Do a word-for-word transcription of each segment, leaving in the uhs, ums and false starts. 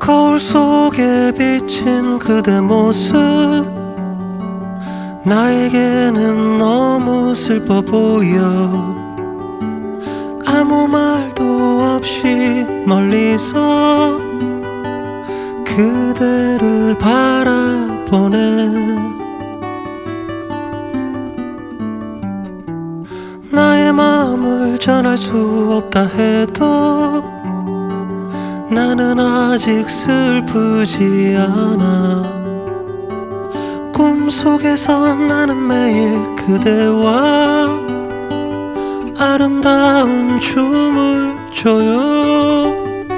거울 속에 비친 그대 모습, 나에게는 너무 슬퍼 보여. 아무 말도 없이 멀리서 그대를 바라보네. 나의 마음을 전할 수 없다 해도 나는 아직 슬프지 않아. 꿈속에서 나는 매일 그대와 아름다운 춤을 춰요.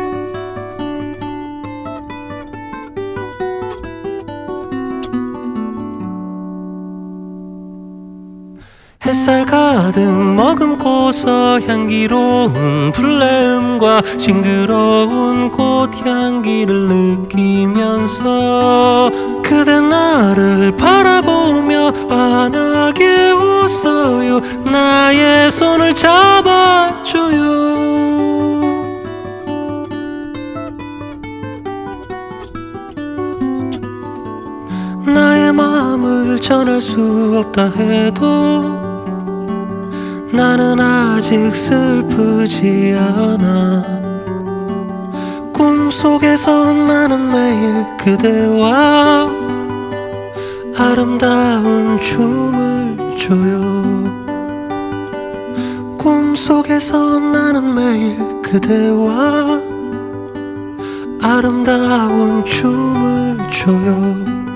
햇살 가득 머금고서 향기로운 풀내음과 싱그러운 꽃향기를 느끼면서 그대 나를 바라보며 환하게 웃어요. 나의 손을 잡아줘요. 나의 마음을 전할 수 없다 해도 나는 아직 슬프지 않아. 꿈속에서 나는 매일 그대와 아름다운 춤을 춰요. 꿈속에서 나는 매일 그대와 아름다운 춤을 춰요.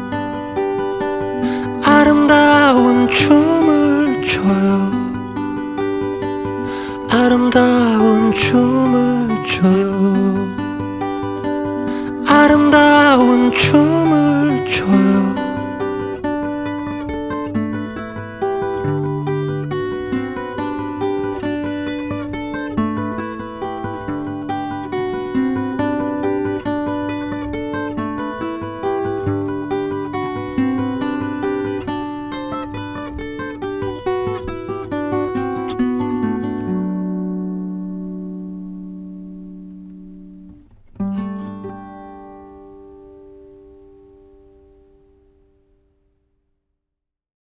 아름다운 춤을 춰요. 아름다운 춤을 춰요. 아름다운 춤